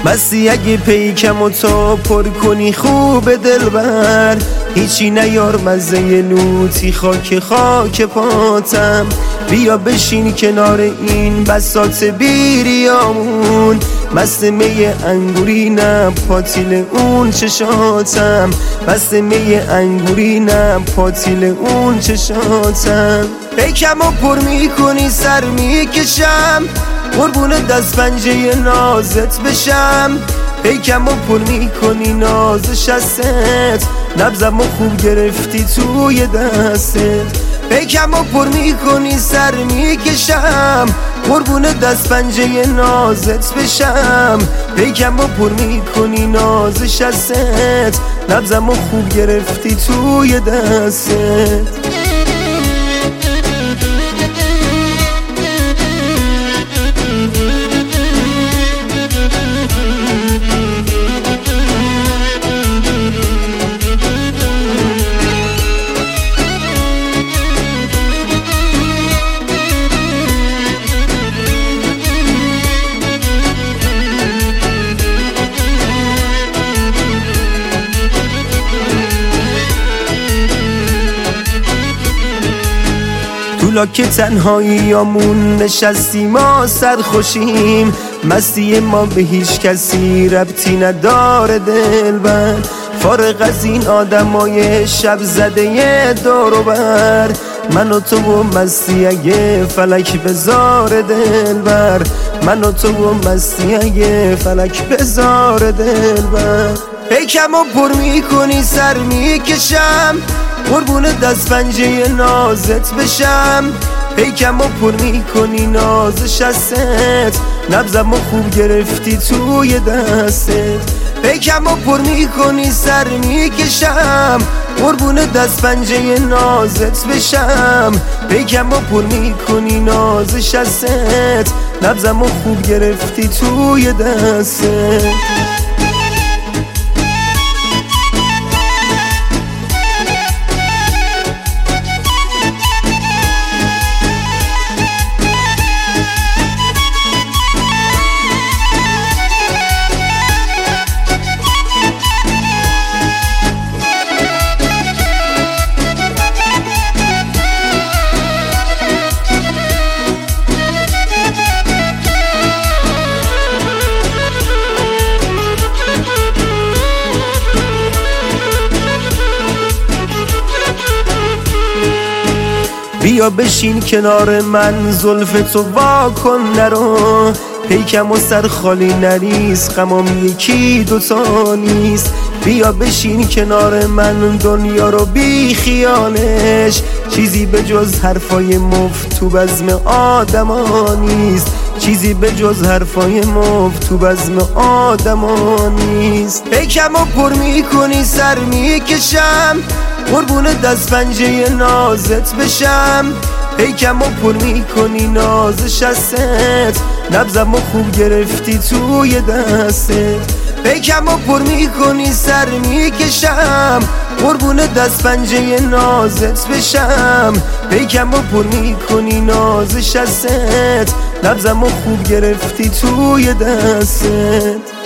مستی اگه پیکمو تو پر کنی خوب دلبر، هیچی نیار مزه لوتی خاک خاک پاتم. بیا بشین کنار این بساط بیریامون، مست می انگورینم پاتیل اون چشاتم، مست می انگورینم پاتیل اون چشاتم. پیکمو پر میکنی سر میکشم، قربون دست پنجه نازت بشم. پیکمو پر میکنی نازش هست، نبضمو خوب گرفتی توی دستت. پیکمو پر میکنی سر میکشم، قربون دست پنجه نازت بشم. پیکمو پر میکنی نازش هست، نبضمو خوب گرفتی توی دستت. تو لاک تنهاییامون نشستیم ما سرخوشیم، مستی ما به هیچ کسی ربطی نداره دلبر. فارغ از این آدمای شب زده دور و بر، من و تو و مستی اگه فلک بذار دلبر، من و تو و مستی اگه فلک بذار دلبر. پیکمو پر میکنی سر میکشم، قربون دست پنجه نازت بشم. پیکمو پر میکنی نازش هست، نبضمو خوب گرفتی توی دستت. پیکمو پر میکنی سر میکشم، قربون دست پنجه نازت بشم. پیکمو پر میکنی نازش هست، نبضمو خوب گرفتی توی دستت. بیا بشین کنار من زلف تو وا کن نرو، پیکم و سر خالی نریز غمام یکی دوتا نیست. بیا بشین کنار من دنیا رو بی خیالش، چیزی به جز حرفای مفت تو بزم آدما نیست، چیزی به جز حرفای مفت تو بزم آدما نیست. پیکمو پر میکنی سر میکشم، قربون دست پنجه نازت بشم. پیکمو پر میکنی نازش هست، نبضمو خوب گرفتی توی دستت. پیکمو پر میکنی سر میکشم، قربون دست پنجه نازت بشم. پیکمو پر میکنی نازش هست، نبضمو خوب گرفتی توی دستت.